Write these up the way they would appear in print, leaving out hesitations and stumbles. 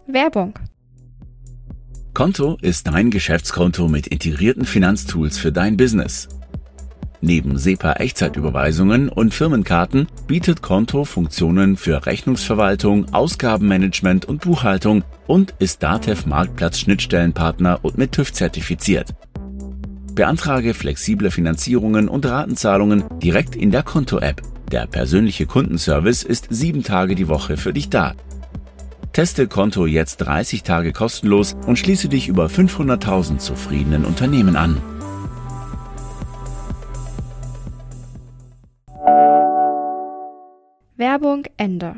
Werbung. Konto ist dein Geschäftskonto mit integrierten Finanztools für dein Business. Neben SEPA-Echtzeitüberweisungen und Firmenkarten bietet Konto Funktionen für Rechnungsverwaltung, Ausgabenmanagement und Buchhaltung und ist DATEV-Marktplatz-Schnittstellenpartner und mit TÜV zertifiziert. Beantrage flexible Finanzierungen und Ratenzahlungen direkt in der Konto-App. Der persönliche Kundenservice ist 7 Tage die Woche für dich da. Teste Konto jetzt 30 Tage kostenlos und schließe dich über 500.000 zufriedenen Unternehmen an. Werbung Ende.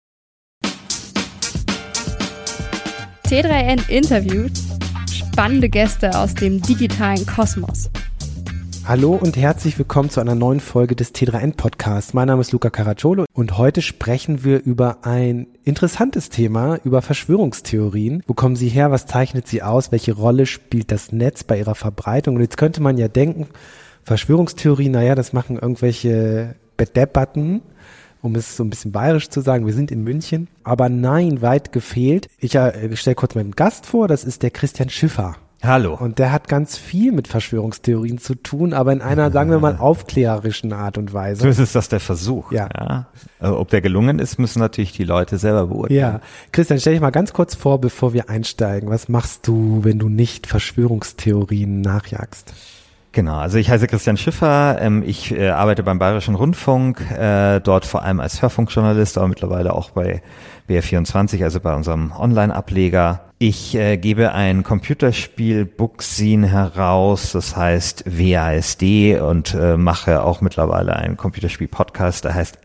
T3N interviewt spannende Gäste aus dem digitalen Kosmos. Hallo und herzlich willkommen zu einer neuen Folge des T3N-Podcasts. Mein Name ist Luca Caracciolo und heute sprechen wir über ein interessantes Thema, über Verschwörungstheorien. Wo kommen sie her? Was zeichnet sie aus? Welche Rolle spielt das Netz bei ihrer Verbreitung? Und jetzt könnte man ja denken, Verschwörungstheorien, naja, das machen irgendwelche Debatten, um es so ein bisschen bayerisch zu sagen. Wir sind in München. Aber nein, weit gefehlt. Ich stelle kurz meinen Gast vor, das ist der Christian Schiffer. Hallo. Und der hat ganz viel mit Verschwörungstheorien zu tun, aber in einer, sagen wir mal, aufklärerischen Art und Weise. So ist das der Versuch. Ja. Ob der gelungen ist, müssen natürlich die Leute selber beurteilen. Ja. Christian, stell dich mal ganz kurz vor, bevor wir einsteigen. Was machst du, wenn du nicht Verschwörungstheorien nachjagst? Genau, also ich heiße Christian Schiffer, ich arbeite beim Bayerischen Rundfunk, dort vor allem als Hörfunkjournalist, aber mittlerweile auch bei BR24, also bei unserem Online-Ableger. Ich gebe ein Computerspiel Bookscene heraus, das heißt WASD, und mache auch mittlerweile einen Computerspiel-Podcast, der heißt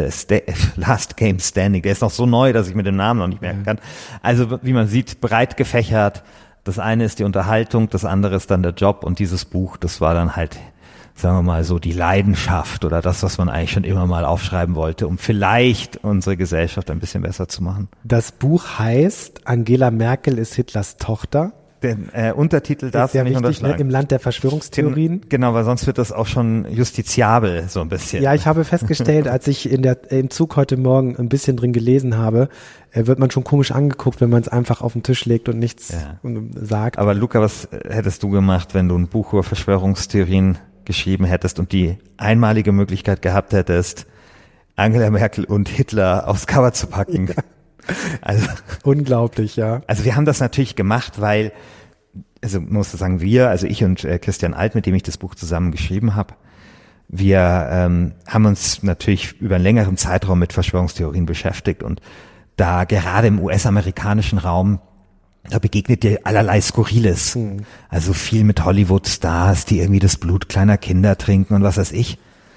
Last Game Standing. Der ist noch so neu, dass ich mir den Namen noch nicht merken kann. Also wie man sieht, breit gefächert. Das eine ist die Unterhaltung, das andere ist dann der Job, und dieses Buch, das war dann halt, sagen wir mal so, die Leidenschaft oder das, was man eigentlich schon immer mal aufschreiben wollte, um vielleicht unsere Gesellschaft ein bisschen besser zu machen. Das Buch heißt Angela Merkel ist Hitlers Tochter. Den Untertitel darfst du nicht unterschlagen. Im Land der Verschwörungstheorien. Genau, weil sonst wird das auch schon justiziabel so ein bisschen. Ja, ich habe festgestellt, als ich im Zug heute Morgen ein bisschen drin gelesen habe, wird man schon komisch angeguckt, wenn man es einfach auf den Tisch legt und nichts sagt. Aber Luca, was hättest du gemacht, wenn du ein Buch über Verschwörungstheorien geschrieben hättest und die einmalige Möglichkeit gehabt hättest, Angela Merkel und Hitler aufs Cover zu packen? Ja. Also unglaublich, ja. Also wir haben das natürlich gemacht, weil, also muss ich sagen, also ich und Christian Alt, mit dem ich das Buch zusammen geschrieben habe, wir haben uns natürlich über einen längeren Zeitraum mit Verschwörungstheorien beschäftigt, und da gerade im US-amerikanischen Raum, da begegnet dir allerlei Skurriles. Also viel mit Hollywood-Stars, die irgendwie das Blut kleiner Kinder trinken und was weiß ich.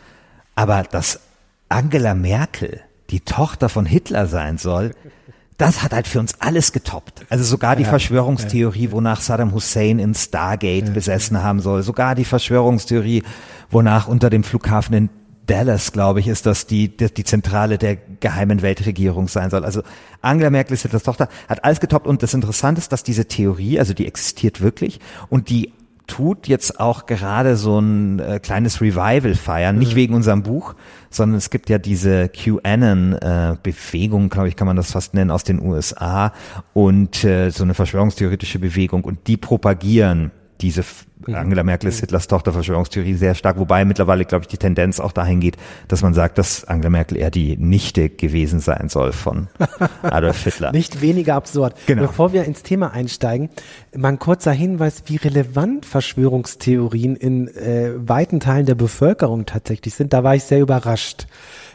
Aber dass Angela Merkel die Tochter von Hitler sein soll, das hat halt für uns alles getoppt. Also sogar die Verschwörungstheorie, wonach Saddam Hussein in Stargate besessen haben soll, sogar die Verschwörungstheorie, wonach unter dem Flughafen in Dallas, glaube ich, ist das die Zentrale der geheimen Weltregierung sein soll. Also Angela Merkel ist Hitlers Tochter, hat alles getoppt, und das Interessante ist, dass diese Theorie, also die existiert wirklich, und die tut jetzt auch gerade so ein kleines Revival feiern, nicht wegen unserem Buch, sondern es gibt ja diese QAnon-Bewegung, glaube ich, kann man das fast nennen, aus den USA, und so eine verschwörungstheoretische Bewegung, und die propagieren diese Angela Merkel ist Hitlers Tochter Verschwörungstheorie sehr stark, wobei mittlerweile, glaube ich, die Tendenz auch dahin geht, dass man sagt, dass Angela Merkel eher die Nichte gewesen sein soll von Adolf Hitler. Nicht weniger absurd. Genau. Bevor wir ins Thema einsteigen, mal ein kurzer Hinweis, wie relevant Verschwörungstheorien in weiten Teilen der Bevölkerung tatsächlich sind. Da war ich sehr überrascht.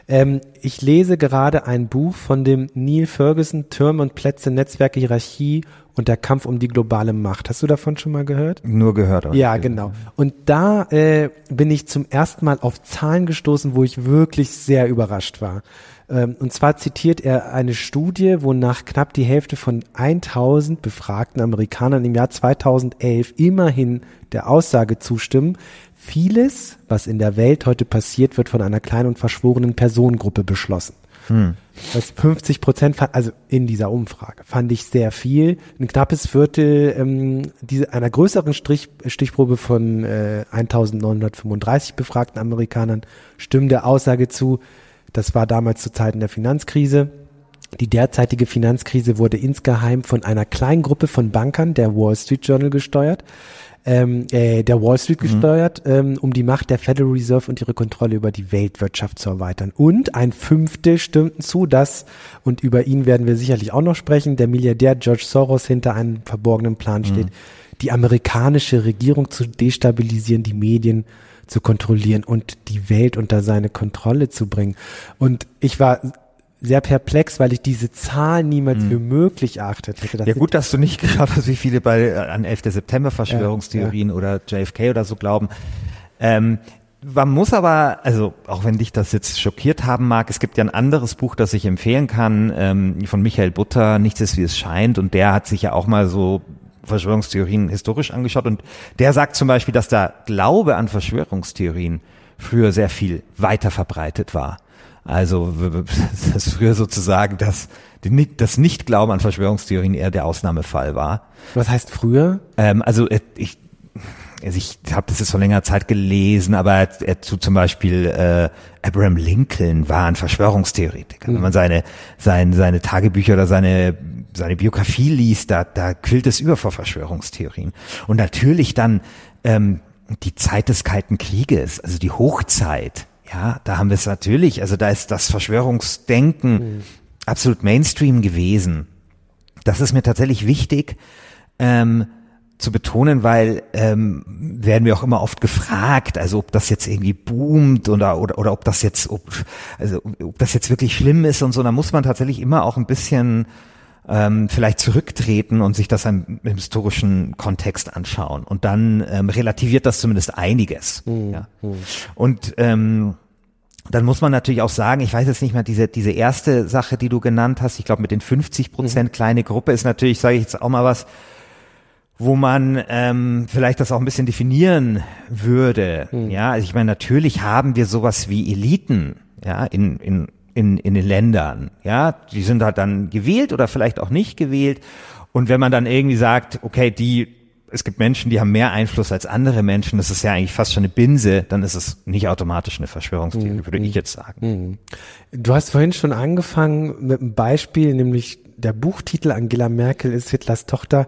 Ich lese gerade ein Buch von dem Neil Ferguson, Türme und Plätze, Netzwerke, Hierarchie und der Kampf um die globale Macht. Hast du davon schon mal gehört? Nur gehört. Aber ja, genau. Und da bin ich zum ersten Mal auf Zahlen gestoßen, wo ich wirklich sehr überrascht war. Und zwar zitiert er eine Studie, wonach knapp die Hälfte von 1000 befragten Amerikanern im Jahr 2011 immerhin der Aussage zustimmen, vieles, was in der Welt heute passiert, wird von einer kleinen und verschworenen Personengruppe beschlossen. Das 50%, also in dieser Umfrage, fand ich sehr viel. Ein knappes Viertel einer größeren Stichprobe von 1935 befragten Amerikanern stimmen der Aussage zu. Das war damals zu Zeiten der Finanzkrise. Die derzeitige Finanzkrise wurde insgeheim von einer kleinen Gruppe von Bankern, der Wall Street gesteuert, um die Macht der Federal Reserve und ihre Kontrolle über die Weltwirtschaft zu erweitern. Und ein Fünftel stimmten zu, dass, und über ihn werden wir sicherlich auch noch sprechen, der Milliardär George Soros hinter einem verborgenen Plan steht, die amerikanische Regierung zu destabilisieren, die Medien zu kontrollieren und die Welt unter seine Kontrolle zu bringen. Und ich war sehr perplex, weil ich diese Zahl niemals für möglich erachtet hätte. Ja gut, dass du nicht geschaut hast, wie viele an 11. September Verschwörungstheorien oder JFK oder so glauben. Man muss aber, also auch wenn dich das jetzt schockiert haben mag, es gibt ja ein anderes Buch, das ich empfehlen kann, von Michael Butter, Nichts ist wie es scheint, und der hat sich ja auch mal so Verschwörungstheorien historisch angeschaut, und der sagt zum Beispiel, dass der Glaube an Verschwörungstheorien früher sehr viel weiter verbreitet war. Also das früher sozusagen das Nicht-Glauben an Verschwörungstheorien eher der Ausnahmefall war. Was heißt früher? Ich habe das jetzt vor längerer Zeit gelesen, aber er tut zum Beispiel Abraham Lincoln war ein Verschwörungstheoretiker. Wenn man seine Tagebücher oder seine Biografie liest, da quillt es über vor Verschwörungstheorien. Und natürlich dann die Zeit des Kalten Krieges, also die Hochzeit. Ja, da haben wir es natürlich, also da ist das Verschwörungsdenken absolut Mainstream gewesen. Das ist mir tatsächlich wichtig zu betonen, weil werden wir auch immer oft gefragt, also ob das jetzt irgendwie boomt oder ob das jetzt wirklich schlimm ist und so. Da muss man tatsächlich immer auch ein bisschen vielleicht zurücktreten und sich das im historischen Kontext anschauen. Und dann relativiert das zumindest einiges. Ja. Und dann muss man natürlich auch sagen, ich weiß jetzt nicht mehr, diese erste Sache, die du genannt hast, ich glaube mit den 50% kleine Gruppe ist natürlich, sage ich jetzt auch mal was, wo man vielleicht das auch ein bisschen definieren würde. Ja, also ich meine, natürlich haben wir sowas wie Eliten, ja, in den Ländern, ja, die sind halt dann gewählt oder vielleicht auch nicht gewählt, und wenn man dann irgendwie sagt, okay, es gibt Menschen, die haben mehr Einfluss als andere Menschen, das ist ja eigentlich fast schon eine Binse, dann ist es nicht automatisch eine Verschwörungstheorie, würde ich jetzt sagen. Du hast vorhin schon angefangen mit einem Beispiel, nämlich der Buchtitel Angela Merkel ist Hitlers Tochter.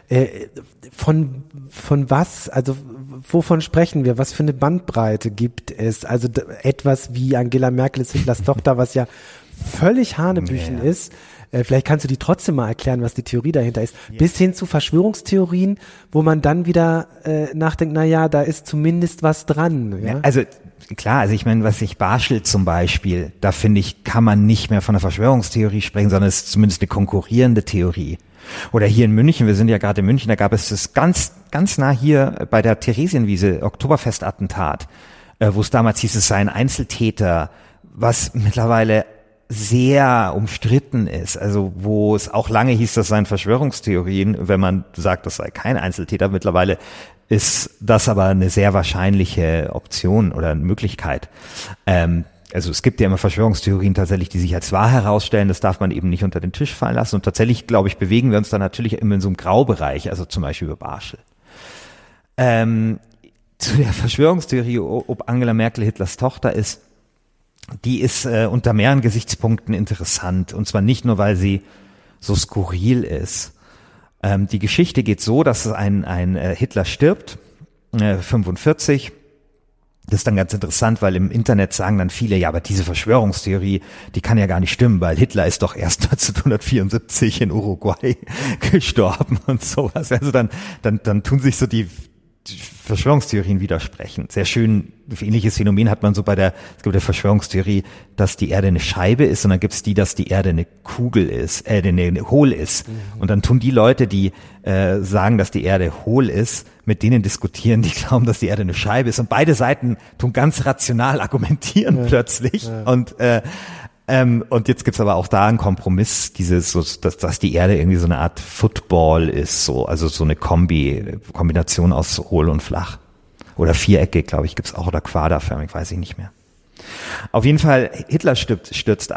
Von was, also wovon sprechen wir? Was für eine Bandbreite gibt es? Also etwas wie Angela Merkel ist Hitlers Tochter, was ja völlig Hanebüchen ist. Vielleicht kannst du die trotzdem mal erklären, was die Theorie dahinter ist. Ja. Bis hin zu Verschwörungstheorien, wo man dann wieder nachdenkt, na ja, da ist zumindest was dran. Ja? Also klar, also ich meine, was ich Barschel zum Beispiel, da finde ich, kann man nicht mehr von einer Verschwörungstheorie sprechen, sondern es ist zumindest eine konkurrierende Theorie. Oder hier in München, wir sind ja gerade in München, da gab es das ganz nah hier bei der Theresienwiese Oktoberfestattentat, wo es damals hieß, es sei ein Einzeltäter, was mittlerweile sehr umstritten ist, also wo es auch lange hieß, das seien Verschwörungstheorien, wenn man sagt, das sei kein Einzeltäter. Mittlerweile ist das aber eine sehr wahrscheinliche Option oder Möglichkeit. Also es gibt ja immer Verschwörungstheorien tatsächlich, die sich als wahr herausstellen, das darf man eben nicht unter den Tisch fallen lassen, und tatsächlich, glaube ich, bewegen wir uns da natürlich immer in so einem Graubereich, also zum Beispiel über Barschel. Zu der Verschwörungstheorie, ob Angela Merkel Hitlers Tochter ist, die ist unter mehreren Gesichtspunkten interessant, und zwar nicht nur, weil sie so skurril ist. Die Geschichte geht so, dass ein Hitler stirbt, 45. Das ist dann ganz interessant, weil im Internet sagen dann viele, ja, aber diese Verschwörungstheorie, die kann ja gar nicht stimmen, weil Hitler ist doch erst 1974 in Uruguay gestorben und sowas. Also dann tun sich so die Verschwörungstheorien widersprechen. Sehr schön, ähnliches Phänomen hat man so es gibt der Verschwörungstheorie, dass die Erde eine Scheibe ist, und dann gibt es dass die Erde eine Kugel ist, eine hohl ist. Und dann tun die Leute, die sagen, dass die Erde hohl ist, mit denen diskutieren, die glauben, dass die Erde eine Scheibe ist. Und beide Seiten tun ganz rational argumentieren plötzlich. Ja. Und jetzt gibt's aber auch da einen Kompromiss, dass die Erde irgendwie so eine Art Football ist, also so eine Kombination aus hohl und flach. Oder viereckig, glaube ich, gibt's auch, oder quaderförmig, weiß ich nicht mehr. Auf jeden Fall, Hitler stirbt.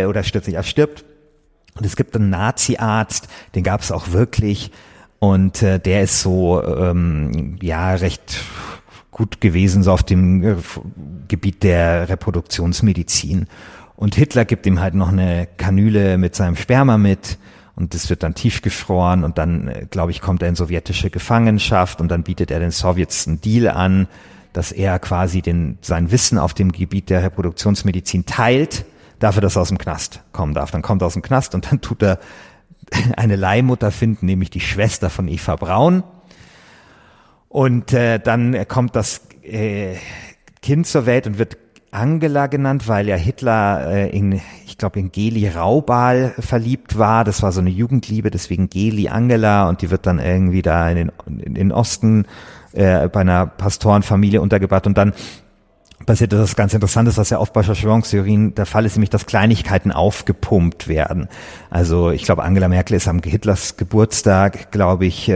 Und es gibt einen Nazi-Arzt, den gab's auch wirklich, und der ist so, recht gut gewesen, so auf dem Gebiet der Reproduktionsmedizin. Und Hitler gibt ihm halt noch eine Kanüle mit seinem Sperma mit und das wird dann tiefgefroren und dann, glaube ich, kommt er in sowjetische Gefangenschaft und dann bietet er den Sowjets einen Deal an, dass er quasi sein Wissen auf dem Gebiet der Reproduktionsmedizin teilt, dafür, dass er aus dem Knast kommen darf. Dann kommt er aus dem Knast und dann tut er eine Leihmutter finden, nämlich die Schwester von Eva Braun. Und dann kommt das Kind zur Welt und wird Angela genannt, weil ja Hitler in Geli Raubal verliebt war. Das war so eine Jugendliebe, deswegen Geli Angela und die wird dann irgendwie da in den Osten bei einer Pastorenfamilie untergebracht und dann passiert das ganz Interessantes, was ja oft bei Verschwörungstheorien der Fall ist, nämlich dass Kleinigkeiten aufgepumpt werden. Also ich glaube, Angela Merkel ist am Hitlers Geburtstag, glaube ich,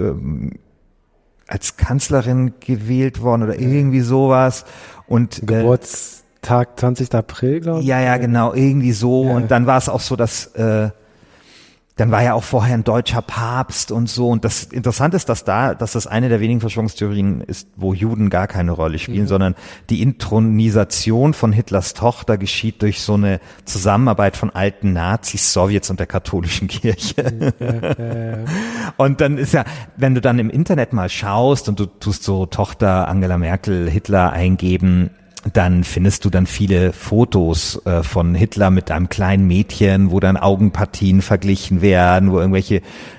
als Kanzlerin gewählt worden oder irgendwie sowas. Und Geburtstag 20. April, glaube ich. Ja, genau, irgendwie so. Ja. Und dann war es auch so, dass dann war ja auch vorher ein deutscher Papst und so. Und das Interessante ist, dass das eine der wenigen Verschwörungstheorien ist, wo Juden gar keine Rolle spielen, sondern die Inthronisation von Hitlers Tochter geschieht durch so eine Zusammenarbeit von alten Nazis, Sowjets und der katholischen Kirche. Ja. Und dann ist ja, wenn du dann im Internet mal schaust und du tust so Tochter Angela Merkel, Hitler eingeben, dann findest du dann viele Fotos von Hitler mit einem kleinen Mädchen, wo dann Augenpartien verglichen werden, wo irgendwelche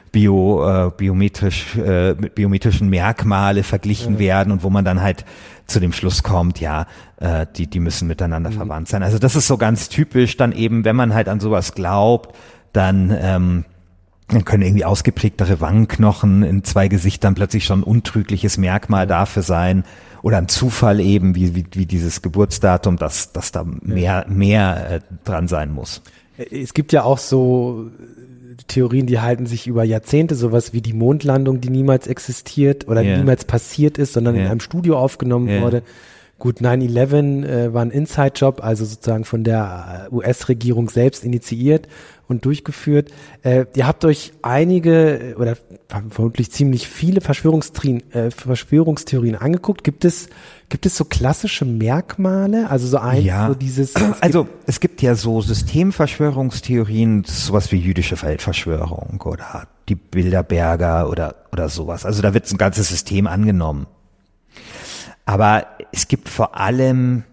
biometrischen Merkmale verglichen werden und wo man dann halt zu dem Schluss kommt, ja, die müssen miteinander verwandt sein. Also das ist so ganz typisch dann eben, wenn man halt an sowas glaubt, dann können irgendwie ausgeprägtere Wangenknochen in zwei Gesichtern plötzlich schon ein untrügliches Merkmal dafür sein. Oder ein Zufall eben, wie dieses Geburtsdatum, dass da mehr dran sein muss. Es gibt ja auch so Theorien, die halten sich über Jahrzehnte, sowas wie die Mondlandung, die niemals existiert oder niemals passiert ist, sondern in einem Studio aufgenommen wurde. Gut, 9/11 war ein Inside-Job, also sozusagen von der US-Regierung selbst initiiert und durchgeführt. Ihr habt euch einige oder vermutlich ziemlich viele Verschwörungstheorien angeguckt. Gibt es so klassische Merkmale? Also so so dieses... Es gibt ja so Systemverschwörungstheorien, sowas wie jüdische Weltverschwörung oder die Bilderberger oder sowas. Also da wird ein ganzes System angenommen. Aber es gibt vor allem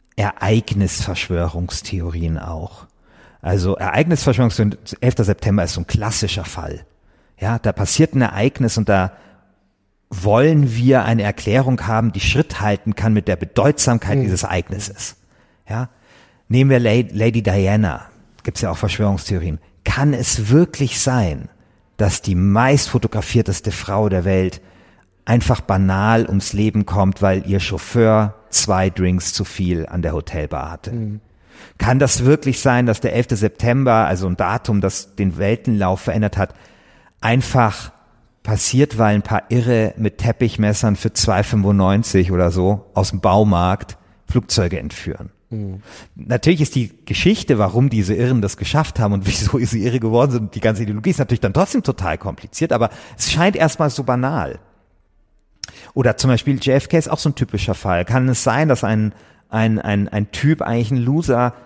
Ereignisverschwörungstheorien auch. Also Ereignisverschwörungstheorien, 11. September ist so ein klassischer Fall. Ja, da passiert ein Ereignis und da wollen wir eine Erklärung haben, die Schritt halten kann mit der Bedeutsamkeit dieses Ereignisses. Ja, nehmen wir Lady Diana, gibt's ja auch Verschwörungstheorien. Kann es wirklich sein, dass die meist fotografierteste Frau der Welt einfach banal ums Leben kommt, weil ihr Chauffeur 2 Drinks zu viel an der Hotelbar hatte? Kann das wirklich sein, dass der 11. September, also ein Datum, das den Weltenlauf verändert hat, einfach passiert, weil ein paar Irre mit Teppichmessern für 2,95 oder so aus dem Baumarkt Flugzeuge entführen? Natürlich ist die Geschichte, warum diese Irren das geschafft haben und wieso sie irre geworden sind, und die ganze Ideologie ist natürlich dann trotzdem total kompliziert, aber es scheint erstmal so banal. Oder zum Beispiel JFK ist auch so ein typischer Fall. Kann es sein, dass ein Typ, eigentlich ein Loser,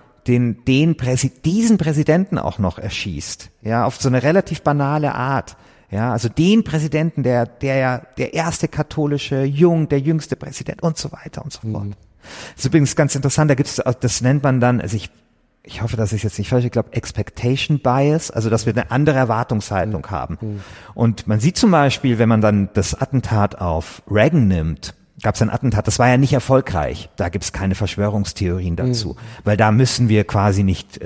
diesen Präsidenten auch noch erschießt? Ja, auf so eine relativ banale Art. Ja, also den Präsidenten, der erste katholische, der jüngste Präsident und so weiter und so fort. Das ist übrigens ganz interessant, das nennt man dann, also ich hoffe, dass ich jetzt nicht falsch, ich glaube Expectation Bias, also dass wir eine andere Erwartungshaltung haben. Und man sieht zum Beispiel, wenn man dann das Attentat auf Reagan nimmt, gab es ein Attentat, das war ja nicht erfolgreich, da gibt es keine Verschwörungstheorien dazu, weil da müssen wir quasi nicht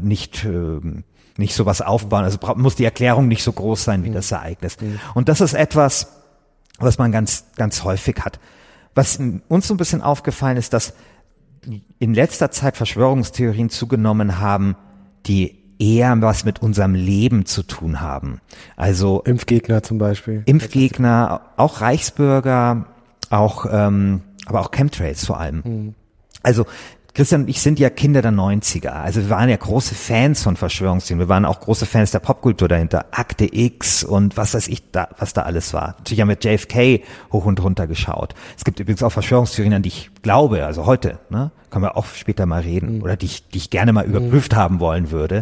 sowas aufbauen, also muss die Erklärung nicht so groß sein wie das Ereignis. Und das ist etwas, was man ganz, ganz häufig hat. Was uns so ein bisschen aufgefallen ist, dass in letzter Zeit Verschwörungstheorien zugenommen haben, die eher was mit unserem Leben zu tun haben. Also Impfgegner zum Beispiel. Impfgegner, auch Reichsbürger, aber auch Chemtrails vor allem. Also Christian und ich sind ja Kinder der 90er. Also wir waren ja große Fans von Verschwörungstheorien. Wir waren auch große Fans der Popkultur dahinter. Akte X und was weiß ich, was da alles war. Natürlich haben wir JFK hoch und runter geschaut. Es gibt übrigens auch Verschwörungstheorien, an die ich glaube, also heute, ne, können wir auch später mal reden, oder die ich gerne mal überprüft haben wollen würde.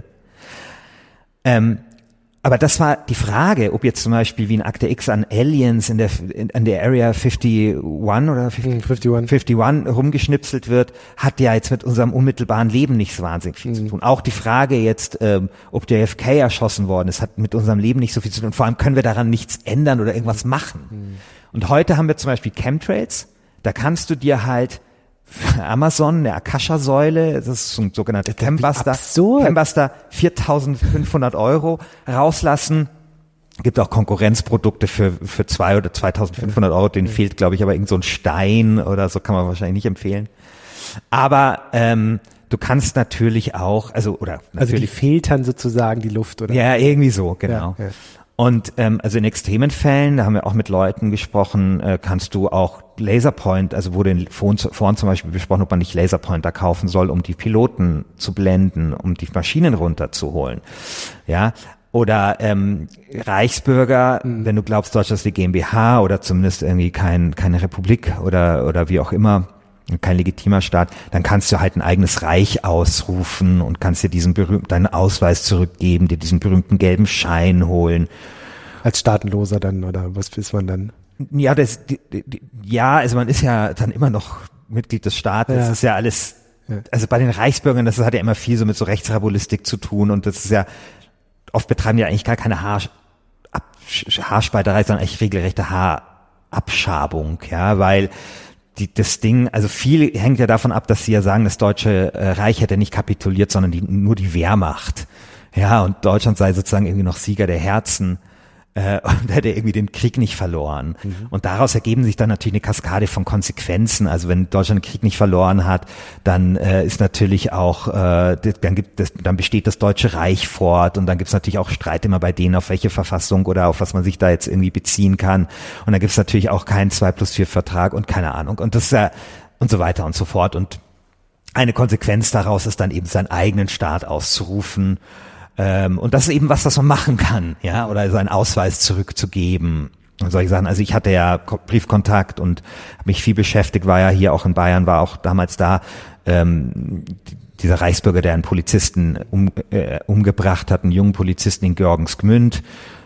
Aber das war die Frage, ob jetzt zum Beispiel wie in Akte X an Aliens in der Area 51 oder 51 rumgeschnipselt wird, hat ja jetzt mit unserem unmittelbaren Leben nicht so wahnsinnig viel zu tun. Auch die Frage jetzt, ob JFK erschossen worden ist, hat mit unserem Leben nicht so viel zu tun. Vor allem können wir daran nichts ändern oder irgendwas machen. Und heute haben wir zum Beispiel Chemtrails. Da kannst du dir halt für Amazon, eine Akasha-Säule, das ist so ein sogenannter Chembuster, 4.500 € rauslassen. Gibt auch Konkurrenzprodukte für 2.000 oder 2.500 €, denen fehlt, glaube ich, aber irgend so ein Stein oder so, kann man wahrscheinlich nicht empfehlen. Aber du kannst natürlich auch, also die filtern sozusagen die Luft, oder? Ja, irgendwie so, genau. Ja. Und also in extremen Fällen, da haben wir auch mit Leuten gesprochen, kannst du auch Laserpoint, also wurde vorhin zum Beispiel besprochen, ob man nicht Laserpointer kaufen soll, um die Piloten zu blenden, um die Maschinen runterzuholen. Ja, oder Reichsbürger, wenn du glaubst, Deutschland ist die GmbH oder zumindest irgendwie keine Republik oder wie auch immer, kein legitimer Staat, dann kannst du halt ein eigenes Reich ausrufen und kannst dir deinen Ausweis zurückgeben, dir diesen berühmten gelben Schein holen. Als Staatenloser dann, oder was ist man dann? Ja, also man ist ja dann immer noch Mitglied des Staates, das ist ja alles, also bei den Reichsbürgern, das hat ja immer viel so mit so Rechtsrabulistik zu tun und das ist ja, oft betreiben die ja eigentlich gar keine Haarspalterei, sondern eigentlich regelrechte Haarabschabung, ja, weil das Ding, also viel hängt ja davon ab, dass sie ja sagen, das Deutsche Reich hätte nicht kapituliert, sondern nur die Wehrmacht. Ja, und Deutschland sei sozusagen irgendwie noch Sieger der Herzen und hätte irgendwie den Krieg nicht verloren. Und daraus ergeben sich dann natürlich eine Kaskade von Konsequenzen. Also wenn Deutschland den Krieg nicht verloren hat, dann ist natürlich auch, dann besteht das Deutsche Reich fort und dann gibt es natürlich auch Streit immer bei denen, auf welche Verfassung oder auf was man sich da jetzt irgendwie beziehen kann. Und dann gibt es natürlich auch keinen 2+4 Vertrag und keine Ahnung. Und das und so weiter und so fort. Und eine Konsequenz daraus ist dann eben seinen eigenen Staat auszurufen. Und das ist eben was man machen kann, ja, oder seinen Ausweis zurückzugeben und solche Sachen. Also ich hatte ja Briefkontakt und habe mich viel beschäftigt, war ja hier auch in Bayern, war auch damals da, dieser Reichsbürger, der einen Polizisten umgebracht hat, einen jungen Polizisten in Georgensgmünd.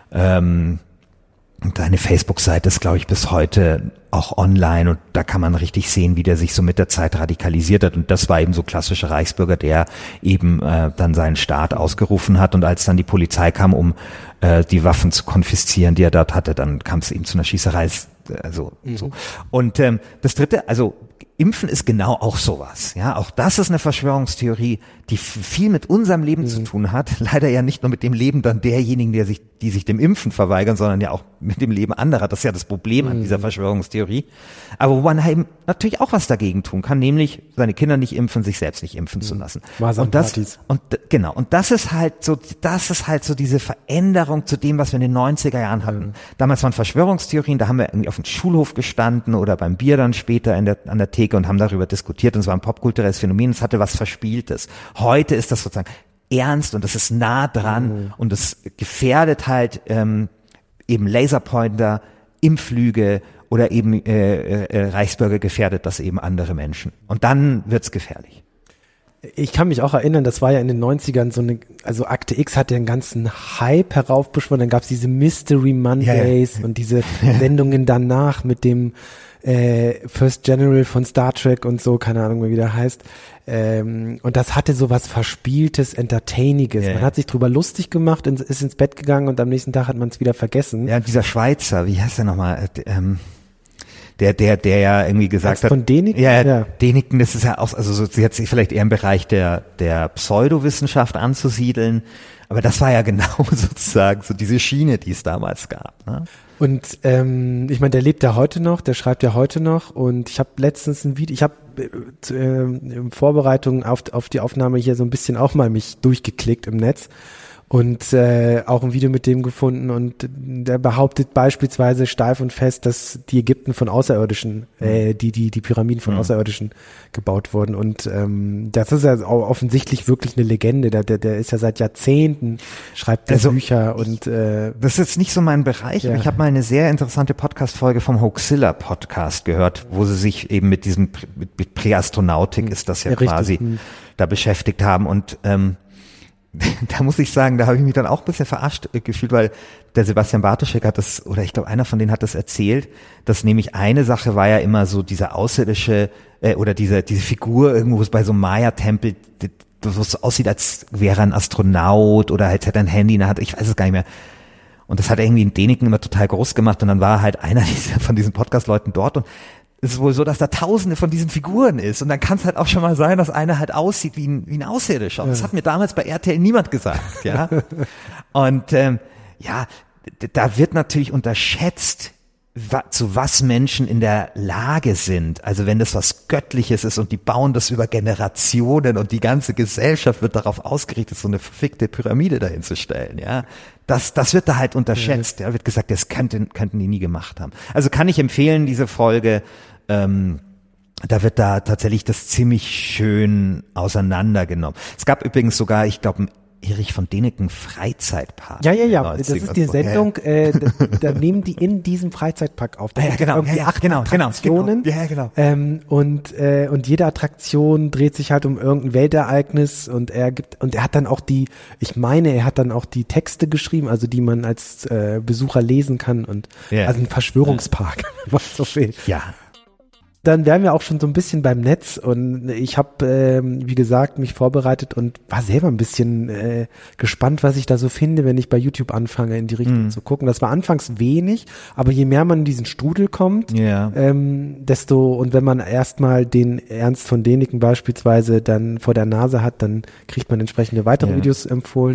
Und seine Facebook-Seite ist, glaube ich, bis heute auch online und da kann man richtig sehen, wie der sich so mit der Zeit radikalisiert hat. Und das war eben so klassischer Reichsbürger, der eben dann seinen Staat ausgerufen hat. Und als dann die Polizei kam, um die Waffen zu konfiszieren, die er dort hatte, dann kam es eben zu einer Schießerei. So. Und das Dritte, also Impfen ist genau auch sowas. Ja, auch das ist eine Verschwörungstheorie, die viel mit unserem Leben zu tun hat. Leider ja nicht nur mit dem Leben dann derjenigen, die sich dem Impfen verweigern, sondern ja auch mit dem Leben anderer. Das ist ja das Problem an dieser Verschwörungstheorie. Aber wo man eben natürlich auch was dagegen tun kann, nämlich seine Kinder nicht impfen, sich selbst nicht impfen zu lassen. Und das ist halt so diese Veränderung zu dem, was wir in den 90er Jahren hatten. Damals waren Verschwörungstheorien, da haben wir irgendwie auf dem Schulhof gestanden oder beim Bier dann später an der Theke und haben darüber diskutiert und es war ein popkulturelles Phänomen, es hatte was Verspieltes. Heute ist das sozusagen ernst und das ist nah dran und es gefährdet halt eben Laserpointer, Impflüge oder eben Reichsbürger gefährdet das eben andere Menschen. Und dann wird's gefährlich. Ich kann mich auch erinnern, das war ja in den 90ern also Akte X hatte einen ganzen Hype heraufbeschworen, dann gab's diese Mystery Mondays und diese Sendungen danach mit dem First General von Star Trek und so, keine Ahnung, wie der heißt. Und das hatte so was Verspieltes, Entertainiges. Man hat sich drüber lustig gemacht, ist ins Bett gegangen und am nächsten Tag hat man es wieder vergessen. Ja, dieser Schweizer, wie heißt der nochmal? Der ja irgendwie gesagt hat. Von Däniken? Ja, Däniken, das ist ja auch, also so, sie hat sich vielleicht eher im Bereich der Pseudowissenschaft anzusiedeln. Aber das war ja genau sozusagen so diese Schiene, die es damals gab. Ne? Und ich meine, der lebt ja heute noch, der schreibt ja heute noch und ich habe letztens ein Video, ich habe in Vorbereitung auf die Aufnahme hier so ein bisschen auch mal mich durchgeklickt im Netz und auch ein Video mit dem gefunden und der behauptet beispielsweise steif und fest, dass die Ägypten von Außerirdischen, die Pyramiden von Außerirdischen gebaut wurden und das ist ja auch offensichtlich wirklich eine Legende, der ist ja seit Jahrzehnten, schreibt der Bücher und das ist jetzt nicht so mein Bereich, aber ich habe mal eine sehr interessante Podcast-Folge vom Hoaxilla Podcast gehört, wo sie sich eben mit diesem mit Präastronautik ist das ja quasi da beschäftigt haben und da muss ich sagen, da habe ich mich dann auch ein bisschen verarscht gefühlt, weil der Sebastian Bartoschek hat das, oder ich glaube einer von denen hat das erzählt, dass nämlich eine Sache war ja immer so dieser außerirdische oder diese Figur irgendwo bei so einem Maya-Tempel, wo es aussieht, als wäre er ein Astronaut oder halt hätte ein Handy in der Hand, ich weiß es gar nicht mehr. Und das hat er irgendwie in Däniken immer total groß gemacht und dann war halt einer von diesen Podcast-Leuten dort und es ist wohl so, dass da Tausende von diesen Figuren ist und dann kann es halt auch schon mal sein, dass einer halt aussieht wie ein Außerirdischer. Das hat mir damals bei RTL niemand gesagt, ja. Und da wird natürlich unterschätzt, zu was Menschen in der Lage sind. Also wenn das was Göttliches ist und die bauen das über Generationen und die ganze Gesellschaft wird darauf ausgerichtet, so eine verfickte Pyramide dahin zu stellen, ja. Das wird da halt unterschätzt, ja. Wird gesagt, das könnten die nie gemacht haben. Also kann ich empfehlen, diese Folge, da wird da tatsächlich das ziemlich schön auseinandergenommen. Es gab übrigens sogar, ich glaube, Erich von Däniken Freizeitpark. Ja. Das ist die Sendung, da nehmen die in diesem Freizeitpark auf. Da acht Attraktionen. Genau. Und jede Attraktion dreht sich halt um irgendein Weltereignis und er hat dann auch er hat dann auch die Texte geschrieben, also die man als Besucher lesen kann und also ein Verschwörungspark, wenn man so will. Ja. Dann wären wir auch schon so ein bisschen beim Netz und ich habe, wie gesagt, mich vorbereitet und war selber ein bisschen gespannt, was ich da so finde, wenn ich bei YouTube anfange, in die Richtung zu gucken. Das war anfangs wenig, aber je mehr man in diesen Strudel kommt, desto, und wenn man erstmal den Ernst von Däniken beispielsweise dann vor der Nase hat, dann kriegt man entsprechende weitere Videos empfohlen.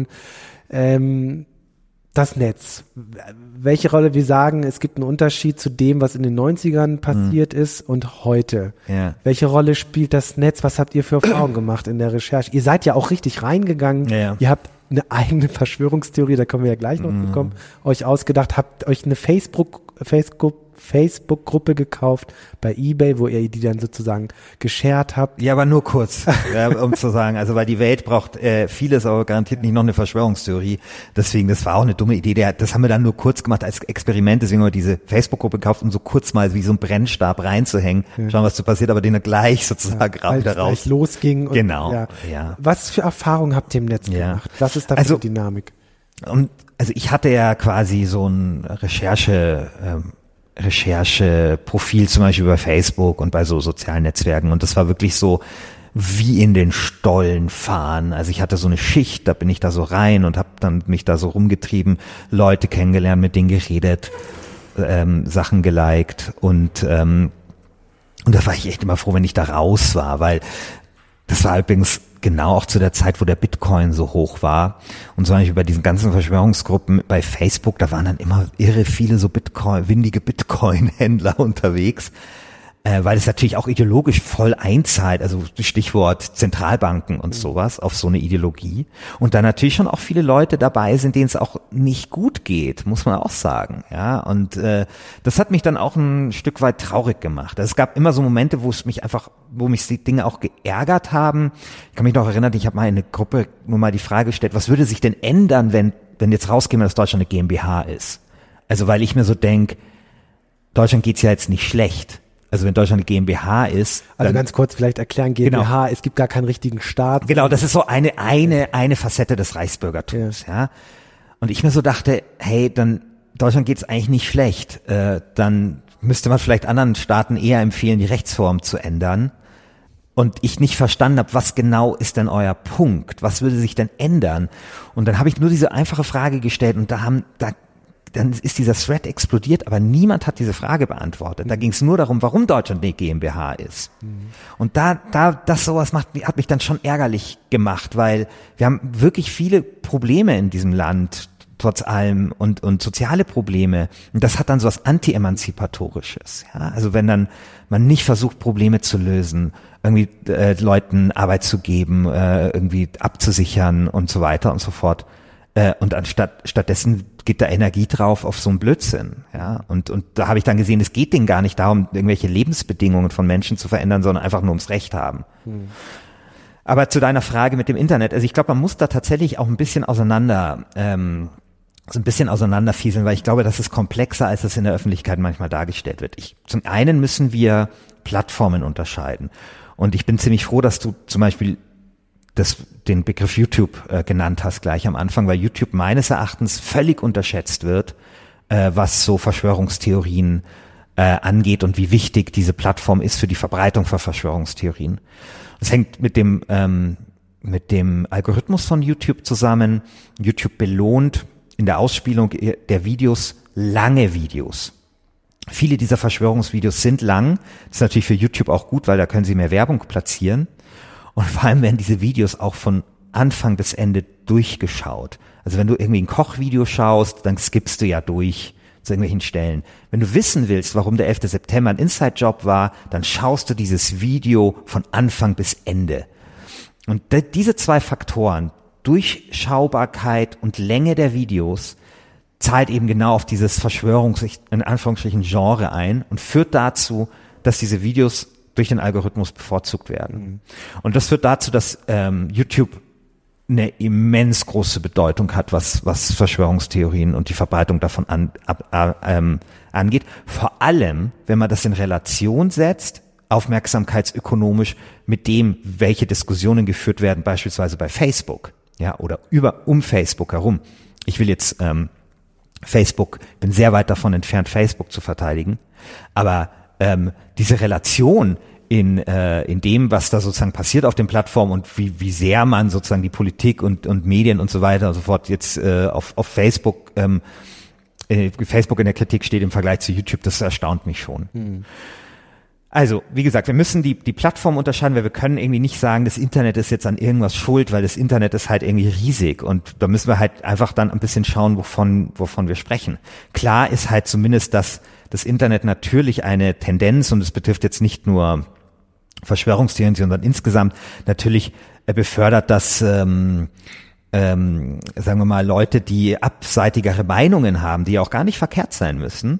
Das Netz. Welche Rolle, wir sagen, es gibt einen Unterschied zu dem, was in den 90ern passiert ist und heute. Ja. Welche Rolle spielt das Netz? Was habt ihr für Erfahrungen gemacht in der Recherche? Ihr seid ja auch richtig reingegangen. Ja. Ihr habt eine eigene Verschwörungstheorie, da kommen wir ja gleich noch zu kommen, euch ausgedacht, habt euch eine Facebook-Gruppe gekauft bei eBay, wo ihr die dann sozusagen geshared habt. Ja, aber nur kurz, um zu sagen, also weil die Welt braucht vieles, aber garantiert nicht noch eine Verschwörungstheorie. Deswegen, das war auch eine dumme Idee. Das haben wir dann nur kurz gemacht als Experiment. Deswegen haben wir diese Facebook-Gruppe gekauft, um so kurz mal wie so ein Brennstab reinzuhängen. Schauen, was so passiert, aber den dann gleich sozusagen wieder raus. Losging. Und, genau. Ja. Was für Erfahrungen habt ihr im Netz gemacht? Was ist da für eine Dynamik? Also ich hatte ja quasi so ein Rechercheprofil zum Beispiel bei Facebook und bei so sozialen Netzwerken und das war wirklich so wie in den Stollen fahren. Also ich hatte so eine Schicht, da bin ich da so rein und habe dann mich da so rumgetrieben, Leute kennengelernt, mit denen geredet, Sachen geliked und da war ich echt immer froh, wenn ich da raus war, weil das war übrigens genau auch zu der Zeit, wo der Bitcoin so hoch war. Und zum Beispiel bei diesen ganzen Verschwörungsgruppen bei Facebook, da waren dann immer irre viele so windige Bitcoin-Händler unterwegs, weil es natürlich auch ideologisch voll einzahlt, also Stichwort Zentralbanken und sowas, auf so eine Ideologie. Und da natürlich schon auch viele Leute dabei sind, denen es auch nicht gut geht, muss man auch sagen. Ja, und das hat mich dann auch ein Stück weit traurig gemacht. Also es gab immer so Momente, wo mich die Dinge auch geärgert haben. Ich kann mich noch erinnern, ich habe mal in eine Gruppe nur mal die Frage gestellt, was würde sich denn ändern, wenn jetzt rauskäme, dass Deutschland eine GmbH ist? Also weil ich mir so denke, Deutschland geht's ja jetzt nicht schlecht. Also wenn Deutschland eine GmbH ist. Also ganz kurz vielleicht erklären, GmbH, genau. Es gibt gar keinen richtigen Staat. Genau, das ist so eine Facette des Reichsbürgertums, ja. Und ich mir so dachte, hey, dann Deutschland geht's eigentlich nicht schlecht. Dann müsste man vielleicht anderen Staaten eher empfehlen, die Rechtsform zu ändern. Und ich nicht verstanden habe, was genau ist denn euer Punkt? Was würde sich denn ändern? Und dann habe ich nur diese einfache Frage gestellt und dann ist dieser Thread explodiert, aber niemand hat diese Frage beantwortet. Da ging es nur darum, warum Deutschland eine GmbH ist. Und das sowas hat mich dann schon ärgerlich gemacht, weil wir haben wirklich viele Probleme in diesem Land, trotz allem, und soziale Probleme. Und das hat dann sowas Anti-Emanzipatorisches. Ja? Also wenn dann man nicht versucht, Probleme zu lösen, irgendwie Leuten Arbeit zu geben, irgendwie abzusichern und so weiter und so fort, Und stattdessen geht da Energie drauf auf so einen Blödsinn, ja. Und da habe ich dann gesehen, es geht denen gar nicht darum, irgendwelche Lebensbedingungen von Menschen zu verändern, sondern einfach nur ums Recht haben. Aber zu deiner Frage mit dem Internet, also ich glaube, man muss da tatsächlich auch ein bisschen auseinanderfieseln, weil ich glaube, das ist komplexer, als es in der Öffentlichkeit manchmal dargestellt wird. Zum einen müssen wir Plattformen unterscheiden. Und ich bin ziemlich froh, dass du zum Beispiel den Begriff YouTube genannt hast gleich am Anfang, weil YouTube meines Erachtens völlig unterschätzt wird, was so Verschwörungstheorien angeht und wie wichtig diese Plattform ist für die Verbreitung von Verschwörungstheorien. Das hängt mit dem Algorithmus von YouTube zusammen. YouTube belohnt in der Ausspielung der Videos lange Videos. Viele dieser Verschwörungsvideos sind lang. Das ist natürlich für YouTube auch gut, weil da können sie mehr Werbung platzieren. Und vor allem werden diese Videos auch von Anfang bis Ende durchgeschaut. Also wenn du irgendwie ein Kochvideo schaust, dann skippst du ja durch zu irgendwelchen Stellen. Wenn du wissen willst, warum der 11. September ein Inside-Job war, dann schaust du dieses Video von Anfang bis Ende. Und diese zwei Faktoren, Durchschaubarkeit und Länge der Videos, zahlt eben genau auf dieses in Anführungsstrichen Genre ein und führt dazu, dass diese Videos durch den Algorithmus bevorzugt werden. Und das führt dazu, dass YouTube eine immens große Bedeutung hat, was Verschwörungstheorien und die Verbreitung davon angeht. Vor allem, wenn man das in Relation setzt, aufmerksamkeitsökonomisch mit dem, welche Diskussionen geführt werden, beispielsweise bei Facebook, ja, oder um Facebook herum. Ich will jetzt bin sehr weit davon entfernt, Facebook zu verteidigen, aber diese Relation in dem, was da sozusagen passiert auf den Plattformen und wie sehr man sozusagen die Politik und Medien und so weiter und so fort jetzt auf Facebook in der Kritik steht im Vergleich zu YouTube, das erstaunt mich schon. Also, wie gesagt, wir müssen die Plattform unterscheiden, weil wir können irgendwie nicht sagen, das Internet ist jetzt an irgendwas schuld, weil das Internet ist halt irgendwie riesig und da müssen wir halt einfach dann ein bisschen schauen, wovon wir sprechen. Klar ist halt zumindest, dass das Internet natürlich eine Tendenz, und es betrifft jetzt nicht nur Verschwörungstheorien, sondern insgesamt natürlich befördert, dass sagen wir mal, Leute, die abseitigere Meinungen haben, die auch gar nicht verkehrt sein müssen,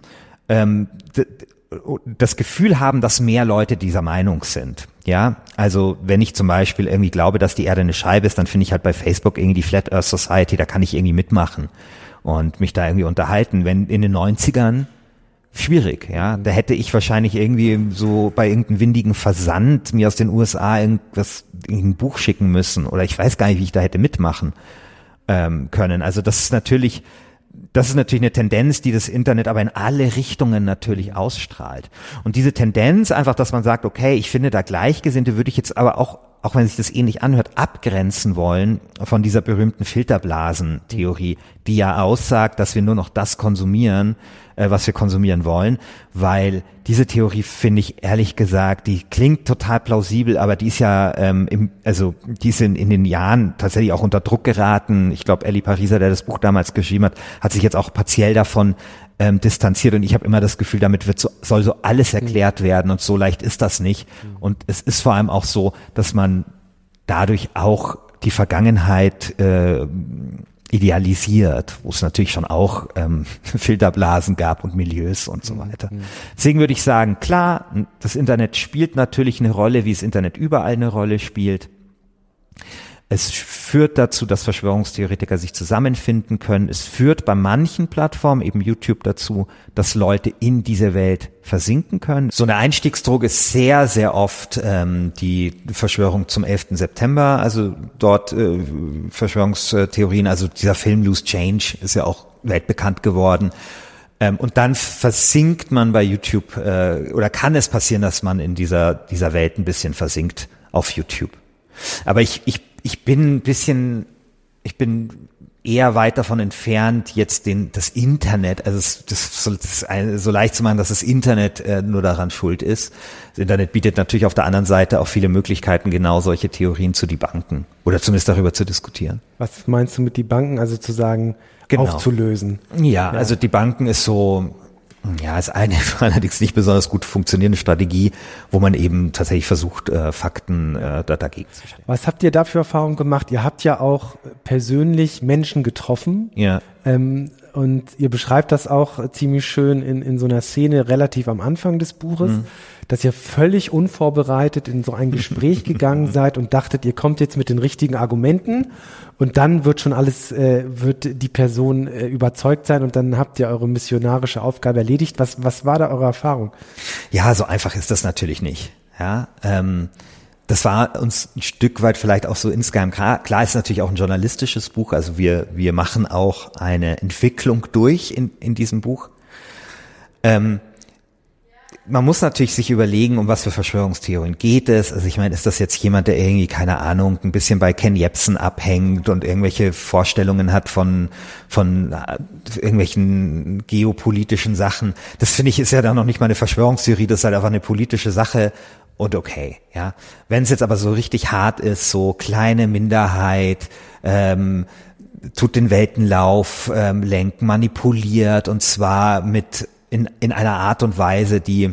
das Gefühl haben, dass mehr Leute dieser Meinung sind. Ja, also wenn ich zum Beispiel irgendwie glaube, dass die Erde eine Scheibe ist, dann finde ich halt bei Facebook irgendwie die Flat Earth Society, da kann ich irgendwie mitmachen und mich da irgendwie unterhalten. Wenn in den 90ern schwierig, ja, da hätte ich wahrscheinlich irgendwie so bei irgendeinem windigen Versand mir aus den USA irgendein Buch schicken müssen oder ich weiß gar nicht, wie ich da hätte mitmachen können. Also das ist natürlich eine Tendenz, die das Internet aber in alle Richtungen natürlich ausstrahlt. Und diese Tendenz einfach, dass man sagt, okay, ich finde da Gleichgesinnte, würde ich jetzt aber auch wenn sich das ähnlich anhört, abgrenzen wollen von dieser berühmten Filterblasen-Theorie, die ja aussagt, dass wir nur noch das konsumieren, was wir konsumieren wollen, weil diese Theorie, finde ich ehrlich gesagt, die klingt total plausibel, aber die ist ja die ist in den Jahren tatsächlich auch unter Druck geraten. Ich glaube, Ellie Pariser, der das Buch damals geschrieben hat sich jetzt auch partiell davon distanziert und ich habe immer das Gefühl, damit soll so alles erklärt werden und so leicht ist das nicht. Und es ist vor allem auch so, dass man dadurch auch die Vergangenheit idealisiert, wo es natürlich schon auch Filterblasen gab und Milieus und so weiter. Deswegen würde ich sagen, klar, das Internet spielt natürlich eine Rolle, wie das Internet überall eine Rolle spielt. Es führt dazu, dass Verschwörungstheoretiker sich zusammenfinden können. Es führt bei manchen Plattformen, eben YouTube, dazu, dass Leute in diese Welt versinken können. So eine Einstiegsdroge ist sehr, sehr oft die Verschwörung zum 11. September, also dort Verschwörungstheorien, also dieser Film Loose Change ist ja auch weltbekannt geworden. Und dann versinkt man bei YouTube, oder kann es passieren, dass man in dieser Welt ein bisschen versinkt auf YouTube. Aber ich bin eher weit davon entfernt, jetzt das Internet, also so leicht zu machen, dass das Internet nur daran schuld ist. Das Internet bietet natürlich auf der anderen Seite auch viele Möglichkeiten, genau solche Theorien zu debunken oder zumindest darüber zu diskutieren. Was meinst du mit debunken? Also zu sagen, aufzulösen? Ja, also debunken ist so, Ja, ist eine allerdings nicht besonders gut funktionierende Strategie, wo man eben tatsächlich versucht, Fakten dagegen zu stellen. Was habt ihr da für Erfahrungen gemacht? Ihr habt ja auch persönlich Menschen getroffen. Ja. Und ihr beschreibt das auch ziemlich schön in so einer Szene relativ am Anfang des Buches, dass ihr völlig unvorbereitet in so ein Gespräch gegangen seid und dachtet, ihr kommt jetzt mit den richtigen Argumenten und dann wird schon alles, wird die Person überzeugt sein und dann habt ihr eure missionarische Aufgabe erledigt. Was war da eure Erfahrung? Ja, so einfach ist das natürlich nicht. Ja, das war uns ein Stück weit vielleicht auch so insgeheim klar. Klar ist natürlich auch ein journalistisches Buch, also wir machen auch eine Entwicklung durch in diesem Buch. Man muss natürlich sich überlegen, um was für Verschwörungstheorien geht es. Also ich meine, ist das jetzt jemand, der irgendwie, keine Ahnung, ein bisschen bei Ken Jebsen abhängt und irgendwelche Vorstellungen hat von irgendwelchen geopolitischen Sachen? Das finde ich ist ja dann noch nicht mal eine Verschwörungstheorie, das ist halt einfach eine politische Sache. Und okay, ja. Wenn es jetzt aber so richtig hart ist, so kleine Minderheit, tut den Weltenlauf lenken, manipuliert und zwar in einer Art und Weise, die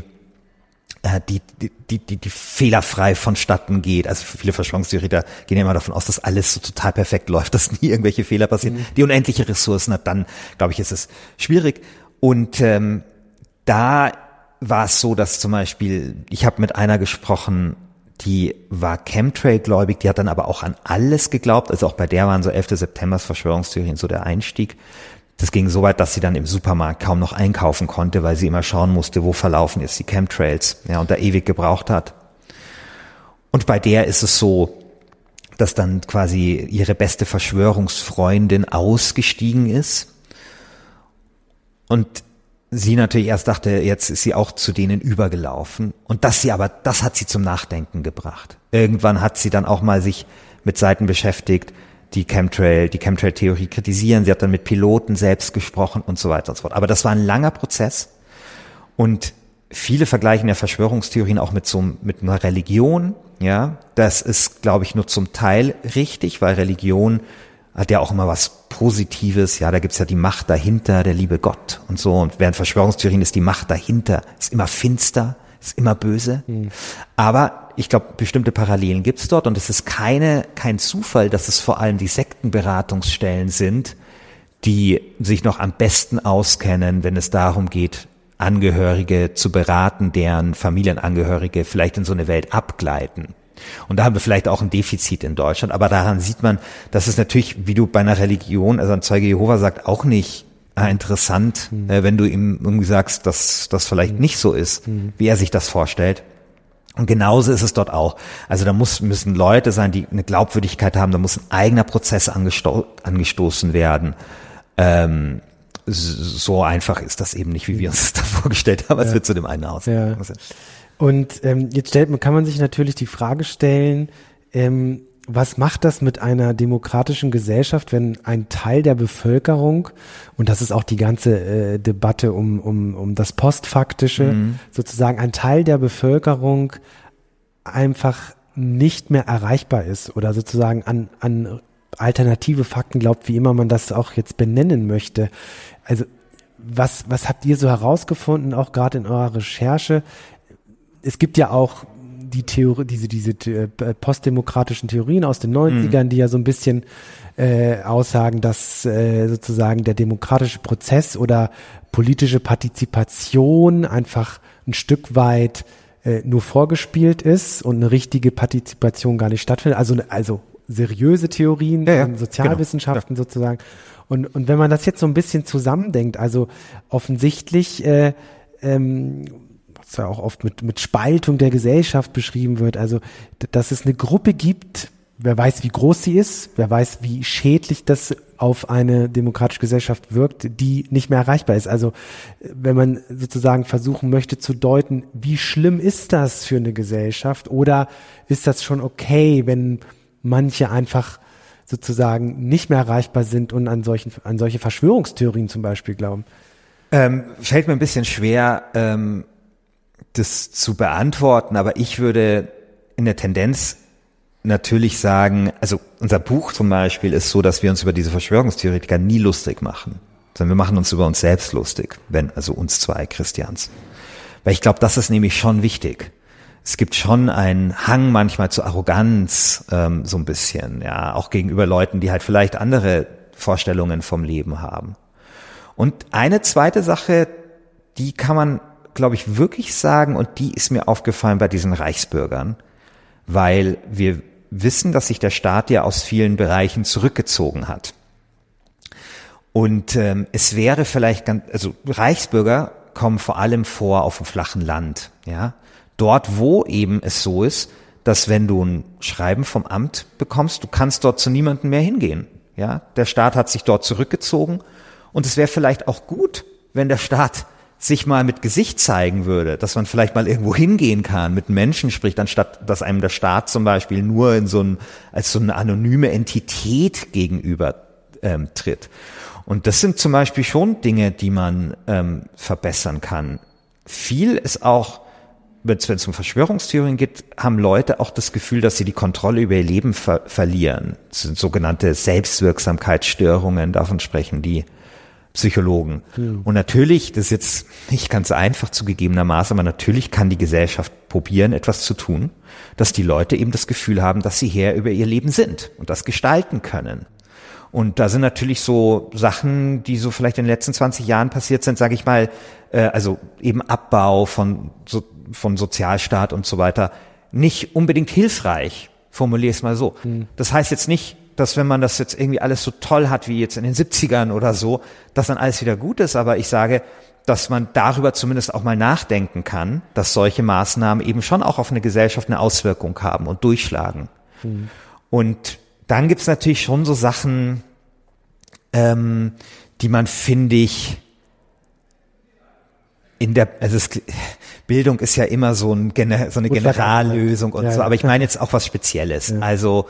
fehlerfrei vonstatten geht. Also viele Verschwörungstheoretiker gehen ja immer davon aus, dass alles so total perfekt läuft, dass nie irgendwelche Fehler passieren. Die unendliche Ressourcen hat, dann, glaube ich, ist es schwierig. Und da war es so, dass zum Beispiel, ich habe mit einer gesprochen, die war Chemtrail-gläubig, die hat dann aber auch an alles geglaubt, also auch bei der waren so 11. Septembers Verschwörungstheorien so der Einstieg. Das ging so weit, dass sie dann im Supermarkt kaum noch einkaufen konnte, weil sie immer schauen musste, wo verlaufen jetzt die Chemtrails, ja, und da ewig gebraucht hat. Und bei der ist es so, dass dann quasi ihre beste Verschwörungsfreundin ausgestiegen ist und sie natürlich erst dachte, jetzt ist sie auch zu denen übergelaufen. Und das hat sie zum Nachdenken gebracht. Irgendwann hat sie dann auch mal sich mit Seiten beschäftigt, die Chemtrail-Theorie kritisieren. Sie hat dann mit Piloten selbst gesprochen und so weiter und so fort. Aber das war ein langer Prozess. Und viele vergleichen ja Verschwörungstheorien auch mit einer Religion. Ja, das ist, glaube ich, nur zum Teil richtig, weil Religion hat ja auch immer was Positives, ja, da gibt's ja die Macht dahinter, der liebe Gott und so. Und während Verschwörungstheorien ist die Macht dahinter, ist immer finster, ist immer böse. Aber ich glaube, bestimmte Parallelen gibt's dort und es ist kein Zufall, dass es vor allem die Sektenberatungsstellen sind, die sich noch am besten auskennen, wenn es darum geht, Angehörige zu beraten, deren Familienangehörige vielleicht in so eine Welt abgleiten. Und da haben wir vielleicht auch ein Defizit in Deutschland, aber daran sieht man, dass es natürlich, wie du bei einer Religion, also ein Zeuge Jehova sagt, auch nicht interessant, wenn du ihm irgendwie sagst, dass das vielleicht nicht so ist, wie er sich das vorstellt. Und genauso ist es dort auch. Also da müssen Leute sein, die eine Glaubwürdigkeit haben, da muss ein eigener Prozess angestoßen werden. So einfach ist das eben nicht, wie wir uns das da vorgestellt haben, als wir zu dem einen Haus. Ja. Und jetzt kann man sich natürlich die Frage stellen, was macht das mit einer demokratischen Gesellschaft, wenn ein Teil der Bevölkerung, und das ist auch die ganze Debatte um das Postfaktische, sozusagen ein Teil der Bevölkerung einfach nicht mehr erreichbar ist oder sozusagen an alternative Fakten glaubt, wie immer man das auch jetzt benennen möchte. Also was habt ihr so herausgefunden, auch gerade in eurer Recherche? Es gibt ja auch die Theorie, diese postdemokratischen Theorien aus den 90ern, die ja so ein bisschen aussagen, dass sozusagen der demokratische Prozess oder politische Partizipation einfach ein Stück weit nur vorgespielt ist und eine richtige Partizipation gar nicht stattfindet. Also seriöse Theorien, Sozialwissenschaften genau, sozusagen. Und wenn man das jetzt so ein bisschen zusammendenkt, also offensichtlich was ja auch oft mit Spaltung der Gesellschaft beschrieben wird, also dass es eine Gruppe gibt, wer weiß, wie groß sie ist, wer weiß, wie schädlich das auf eine demokratische Gesellschaft wirkt, die nicht mehr erreichbar ist. Also wenn man sozusagen versuchen möchte zu deuten, wie schlimm ist das für eine Gesellschaft oder ist das schon okay, wenn manche einfach sozusagen nicht mehr erreichbar sind und an solche Verschwörungstheorien zum Beispiel glauben? Fällt mir ein bisschen schwer, das zu beantworten, aber ich würde in der Tendenz natürlich sagen, also unser Buch zum Beispiel ist so, dass wir uns über diese Verschwörungstheoretiker nie lustig machen. sondern wir machen uns über uns selbst lustig, also uns zwei Christians. Weil ich glaube, das ist nämlich schon wichtig. Es gibt schon einen Hang manchmal zur Arroganz, so ein bisschen, ja, auch gegenüber Leuten, die halt vielleicht andere Vorstellungen vom Leben haben. Und eine zweite Sache, die kann man, glaube ich, wirklich sagen, und die ist mir aufgefallen bei diesen Reichsbürgern, weil wir wissen, dass sich der Staat ja aus vielen Bereichen zurückgezogen hat. Und es wäre vielleicht also Reichsbürger kommen vor allem vor auf dem flachen Land, ja. Dort, wo eben es so ist, dass wenn du ein Schreiben vom Amt bekommst, du kannst dort zu niemandem mehr hingehen, ja. Der Staat hat sich dort zurückgezogen und es wäre vielleicht auch gut, wenn der Staat sich mal mit Gesicht zeigen würde, dass man vielleicht mal irgendwo hingehen kann, mit Menschen spricht, anstatt dass einem der Staat zum Beispiel nur als so eine anonyme Entität gegenüber tritt. Und das sind zum Beispiel schon Dinge, die man verbessern kann. Viel ist auch, wenn es um Verschwörungstheorien geht, haben Leute auch das Gefühl, dass sie die Kontrolle über ihr Leben verlieren. Das sind sogenannte Selbstwirksamkeitsstörungen, davon sprechen die Psychologen. Und natürlich, das ist jetzt nicht ganz einfach zugegebenermaßen, aber natürlich kann die Gesellschaft probieren, etwas zu tun, dass die Leute eben das Gefühl haben, dass sie Herr über ihr Leben sind und das gestalten können. Und da sind natürlich so Sachen, die so vielleicht in den letzten 20 Jahren passiert sind, sage ich mal, also eben Abbau von Sozialstaat und so weiter, nicht unbedingt hilfreich, formuliere es mal so. Das heißt jetzt nicht, dass wenn man das jetzt irgendwie alles so toll hat wie jetzt in den 70ern oder so, dass dann alles wieder gut ist, aber ich sage, dass man darüber zumindest auch mal nachdenken kann, dass solche Maßnahmen eben schon auch auf eine Gesellschaft eine Auswirkung haben und durchschlagen. Und dann gibt's natürlich schon so Sachen, die man, finde ich, Bildung ist ja immer so eine Generallösung und so, aber ich meine jetzt auch was Spezielles. Ja. Also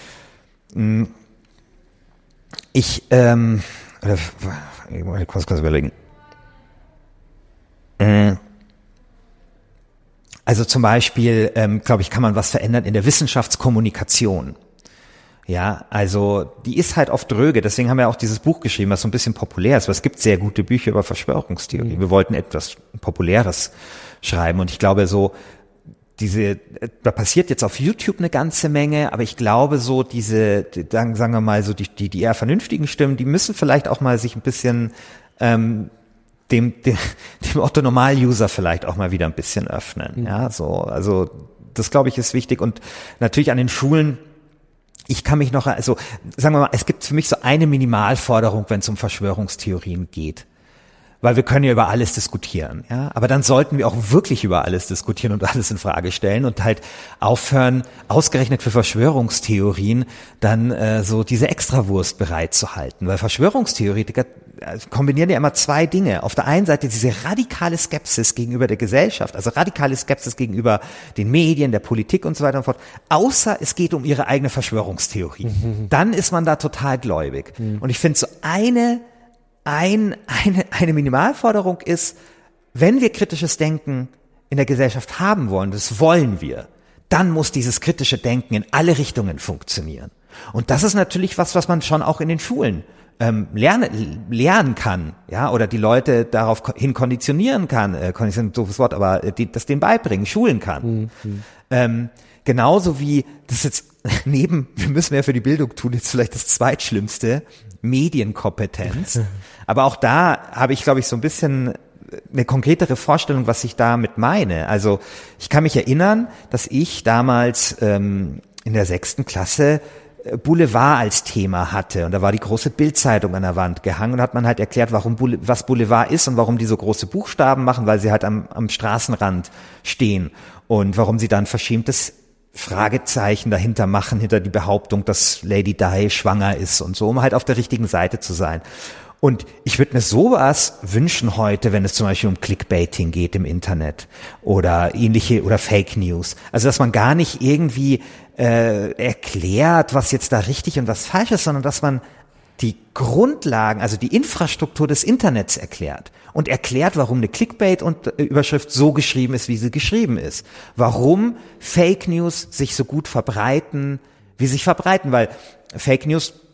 ich kurz überlegen. Also zum Beispiel, glaube ich, kann man was verändern in der Wissenschaftskommunikation. Ja, also die ist halt oft dröge, deswegen haben wir auch dieses Buch geschrieben, was so ein bisschen populär ist, weil es gibt sehr gute Bücher über Verschwörungstheorie. Wir wollten etwas Populäres schreiben und ich glaube so, da passiert jetzt auf YouTube eine ganze Menge, aber ich glaube so sagen wir mal so die eher vernünftigen Stimmen, die müssen vielleicht auch mal sich ein bisschen dem Otto-Normal-User vielleicht auch mal wieder ein bisschen öffnen. Ja, so, also das glaube ich ist wichtig und natürlich an den Schulen. Ich kann mich noch, also sagen wir mal, es gibt für mich so eine Minimalforderung, wenn es um Verschwörungstheorien geht. Weil wir können ja über alles diskutieren, ja. Aber dann sollten wir auch wirklich über alles diskutieren und alles in Frage stellen und halt aufhören, ausgerechnet für Verschwörungstheorien dann so diese Extrawurst bereitzuhalten. Weil Verschwörungstheoretiker kombinieren ja immer zwei Dinge. Auf der einen Seite diese radikale Skepsis gegenüber der Gesellschaft, also radikale Skepsis gegenüber den Medien, der Politik und so weiter und fort. Außer es geht um ihre eigene Verschwörungstheorie. Dann ist man da total gläubig. Und ich finde so eine Minimalforderung ist, wenn wir kritisches Denken in der Gesellschaft haben wollen, das wollen wir, dann muss dieses kritische Denken in alle Richtungen funktionieren. Und das ist natürlich was man schon auch in den Schulen lernen kann, ja, oder die Leute darauf hin konditionieren kann, konditionieren, doofes Wort, aber das denen beibringen, schulen kann. Genauso wie das jetzt wir müssen ja für die Bildung tun, jetzt vielleicht das zweitschlimmste, Medienkompetenz. Aber auch da habe ich, glaube ich, so ein bisschen eine konkretere Vorstellung, was ich damit meine. Also ich kann mich erinnern, dass ich damals in der 6. Klasse Boulevard als Thema hatte und da war die große Bild-Zeitung an der Wand gehangen und hat man halt erklärt, was Boulevard ist und warum die so große Buchstaben machen, weil sie halt am Straßenrand stehen und warum sie dann verschämtes Fragezeichen dahinter machen, hinter die Behauptung, dass Lady Di schwanger ist und so, um halt auf der richtigen Seite zu sein. Und ich würde mir sowas wünschen heute, wenn es zum Beispiel um Clickbaiting geht im Internet oder ähnliche oder Fake News. Also dass man gar nicht irgendwie erklärt, was jetzt da richtig und was falsch ist, sondern dass man die Grundlagen, also die Infrastruktur des Internets erklärt und erklärt, warum eine Clickbait-Überschrift so geschrieben ist, wie sie geschrieben ist. Warum Fake News sich so gut verbreiten, wie sich verbreiten, weil Fake News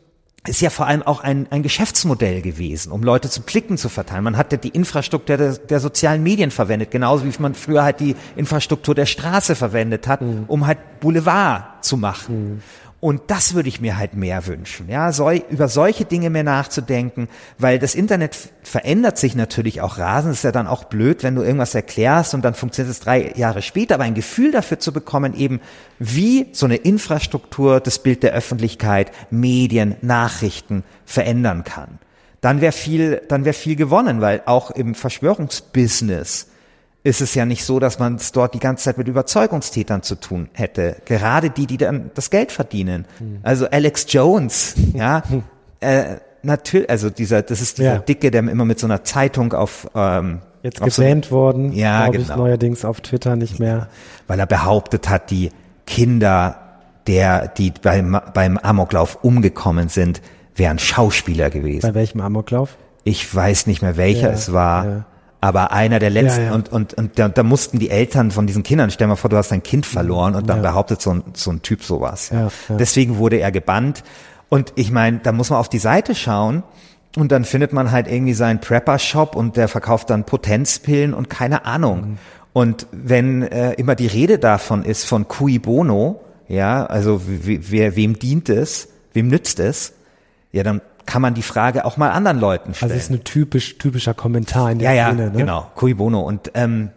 ist ja vor allem auch ein Geschäftsmodell gewesen, um Leute zu Klicken zu verteilen. Man hatte die Infrastruktur der sozialen Medien verwendet, genauso wie man früher halt die Infrastruktur der Straße verwendet hat, um halt Boulevard zu machen. Und das würde ich mir halt mehr wünschen, ja, über solche Dinge mehr nachzudenken, weil das Internet verändert sich natürlich auch rasend. Ist ja dann auch blöd, wenn du irgendwas erklärst und dann funktioniert es 3 Jahre später, aber ein Gefühl dafür zu bekommen, eben wie so eine Infrastruktur das Bild der Öffentlichkeit, Medien, Nachrichten verändern kann. Dann wäre viel gewonnen, weil auch im Verschwörungsbusiness ist es ja nicht so, dass man es dort die ganze Zeit mit Überzeugungstätern zu tun hätte. Gerade die dann das Geld verdienen. Also Alex Jones, ja, natürlich, also das ist dieser Dicke, der immer mit so einer Zeitung jetzt gebannt worden, ja, glaube ich, neuerdings auf Twitter nicht mehr. Weil er behauptet hat, die Kinder, die beim Amoklauf umgekommen sind, wären Schauspieler gewesen. Bei welchem Amoklauf? Ich weiß nicht mehr, welcher es war. Ja. Aber einer der letzten, und da mussten die Eltern von diesen Kindern, stell mal vor, du hast dein Kind verloren und dann behauptet so ein Typ sowas. Ja. Deswegen wurde er gebannt. Und ich meine, da muss man auf die Seite schauen und dann findet man halt irgendwie seinen Prepper-Shop und der verkauft dann Potenzpillen und keine Ahnung. Und wenn immer die Rede davon ist, von cui bono, ja, also wem dient es, wem nützt es, ja, dann kann man die Frage auch mal anderen Leuten stellen. Also es ist ein typischer Kommentar in der Szene, ne? Genau, cui bono. Und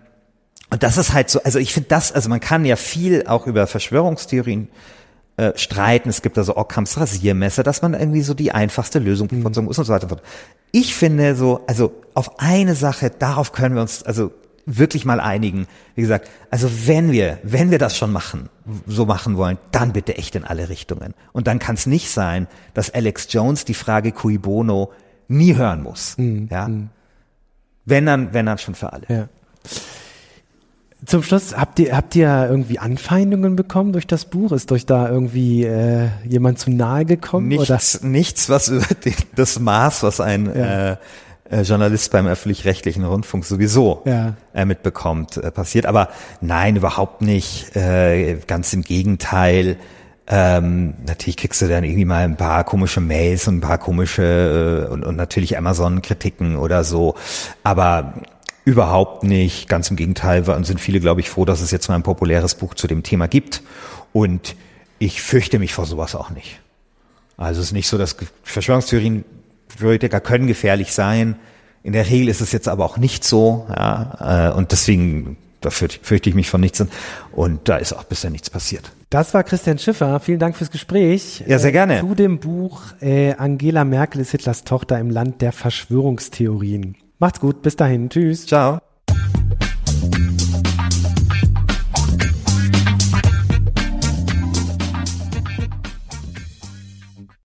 das ist halt so, also ich finde also man kann ja viel auch über Verschwörungstheorien streiten. Es gibt also Ockhams Rasiermesser, dass man irgendwie so die einfachste Lösung bevorzugen muss und so weiter. Ich finde so, also auf eine Sache, darauf können wir uns also wirklich mal einigen. Wie gesagt, also wenn wir das schon machen wollen, dann bitte echt in alle Richtungen. Und dann kann es nicht sein, dass Alex Jones die Frage cui bono nie hören muss. Ja? Wenn dann schon für alle. Ja. Zum Schluss, habt ihr irgendwie Anfeindungen bekommen durch das Buch? Ist euch da irgendwie jemand zu nahe gekommen? Nichts, was über das Maß, was ein Journalist beim öffentlich-rechtlichen Rundfunk sowieso mitbekommt, passiert. Aber nein, überhaupt nicht. Ganz im Gegenteil. Natürlich kriegst du dann irgendwie mal ein paar komische Mails und ein paar komische und natürlich Amazon-Kritiken oder so. Aber überhaupt nicht. Ganz im Gegenteil sind viele, glaube ich, froh, dass es jetzt mal ein populäres Buch zu dem Thema gibt. Und ich fürchte mich vor sowas auch nicht. Also es ist nicht so, dass Verschwörungstheoretiker können gefährlich sein. In der Regel ist es jetzt aber auch nicht so. Ja, und deswegen da fürchte ich mich vor nichts. Und da ist auch bisher nichts passiert. Das war Christian Schiffer. Vielen Dank fürs Gespräch. Ja, sehr gerne. Zu dem Buch Angela Merkel ist Hitlers Tochter im Land der Verschwörungstheorien. Macht's gut. Bis dahin. Tschüss. Ciao.